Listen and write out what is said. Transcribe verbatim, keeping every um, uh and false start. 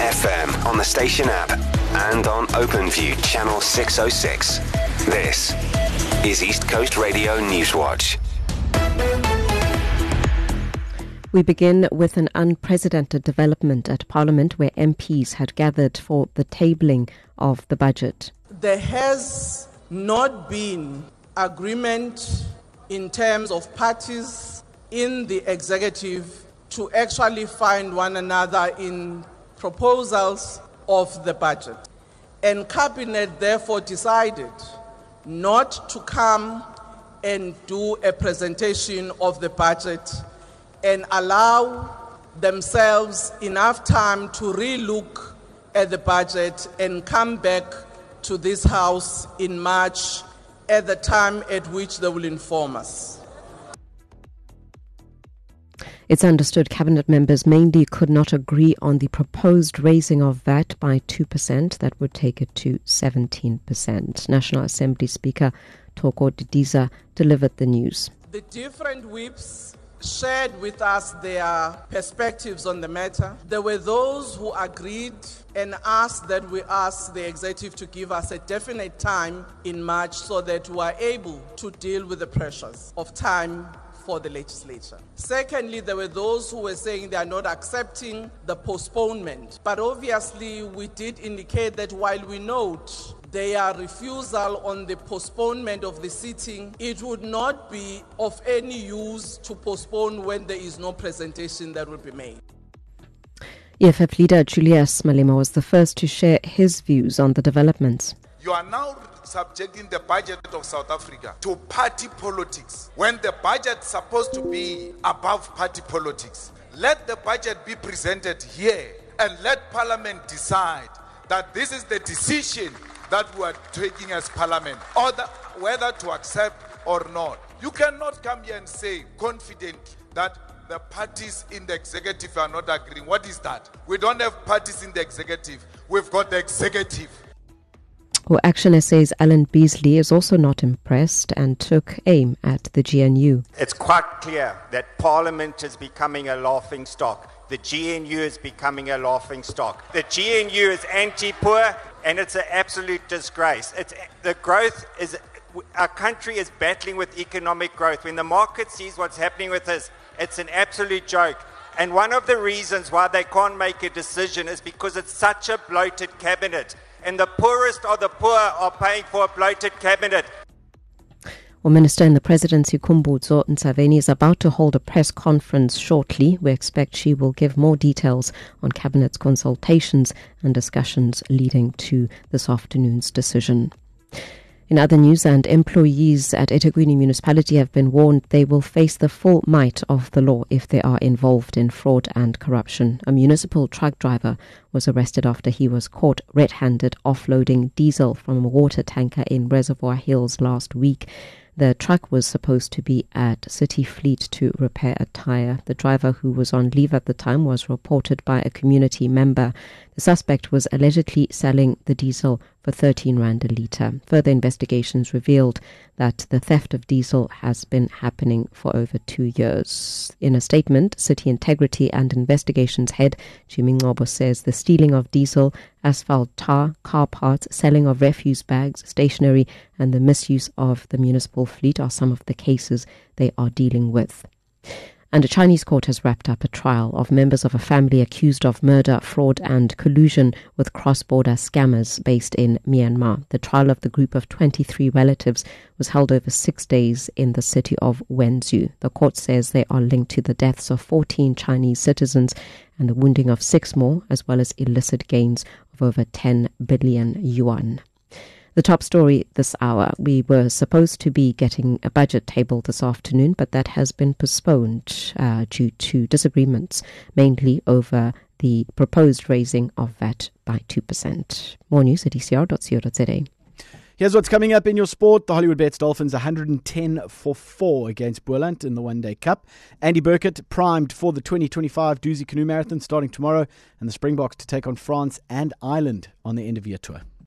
F M on the station app and on OpenView channel six oh six. This is East Coast Radio Newswatch. We begin with an unprecedented development at Parliament where M Ps had gathered for the tabling of the budget. There has not been agreement in terms of parties in the executive to actually find one another in proposals of the budget. And Cabinet therefore decided not to come and do a presentation of the budget and allow themselves enough time to re-look at the budget and come back to this House in March at the time at which they will inform us. It's understood Cabinet members mainly could not agree on the proposed raising of V A T by two percent that would take it to seventeen percent. National Assembly Speaker Thoko Didiza delivered the news. The different whips shared with us their perspectives on the matter. There were those who agreed and asked that we ask the executive to give us a definite time in March so that we are able to deal with the pressures of time for the legislature. Secondly, there were those who were saying they are not accepting the postponement. But obviously, we did indicate that while we note their refusal on the postponement of the sitting, it would not be of any use to postpone when there is no presentation that will be made. E F F leader Julius Malema was the first to share his views on the developments. You are now subjecting the budget of South Africa to party politics when the budget is supposed to be above party politics. Let the budget be presented here and let Parliament decide that this is the decision that we are taking as Parliament, or the, whether to accept or not. You cannot come here and say confidently that the parties in the executive are not agreeing. What is that? We don't have parties in the executive. We've got the executive. Well, Action S A's Alan Beasley is also not impressed and took aim at the G N U. It's quite clear that Parliament is becoming a laughing stock. The G N U is becoming a laughing stock. The G N U is anti-poor and it's an absolute disgrace. It's, the growth is, our country is battling with economic growth. When the market sees what's happening with us, it's an absolute joke. And one of the reasons why they can't make a decision is because it's such a bloated cabinet. And the poorest of the poor are paying for a bloated cabinet. Well, Minister in the Presidency Khumbudzo Ntshavheni is about to hold a press conference shortly. We expect she will give more details on Cabinet's consultations and discussions leading to this afternoon's decision. In other news, and employees at eThekwini Municipality have been warned they will face the full might of the law if they are involved in fraud and corruption. A municipal truck driver was arrested after he was caught red-handed offloading diesel from a water tanker in Reservoir Hills last week. The truck was supposed to be at City Fleet to repair a tyre. The driver, who was on leave at the time, was reported by a community member. The suspect was allegedly selling the diesel for thirteen rand a litre. Further investigations revealed that the theft of diesel has been happening for over two years. In a statement, City Integrity and Investigations Head Jimmy Ngcobo says the stealing of diesel, asphalt tar, car parts, selling of refuse bags, stationery and the misuse of the municipal fleet are some of the cases they are dealing with. And a Chinese court has wrapped up a trial of members of a family accused of murder, fraud and collusion with cross-border scammers based in Myanmar. The trial of the group of twenty-three relatives was held over six days in the city of Wenzhou. The court says they are linked to the deaths of fourteen Chinese citizens and the wounding of six more, as well as illicit gains of over ten billion yuan. The top story this hour: we were supposed to be getting a budget table this afternoon, but that has been postponed uh, due to disagreements, mainly over the proposed raising of V A T by two percent. More news at e c r dot co dot z a. Here's what's coming up in your sport. The Hollywood Bets Dolphins one hundred ten for four against Boland in the One Day Cup. Andy Burkett primed for the twenty twenty-five Doozy Canoe Marathon starting tomorrow, and the Springboks to take on France and Ireland on the end of year tour.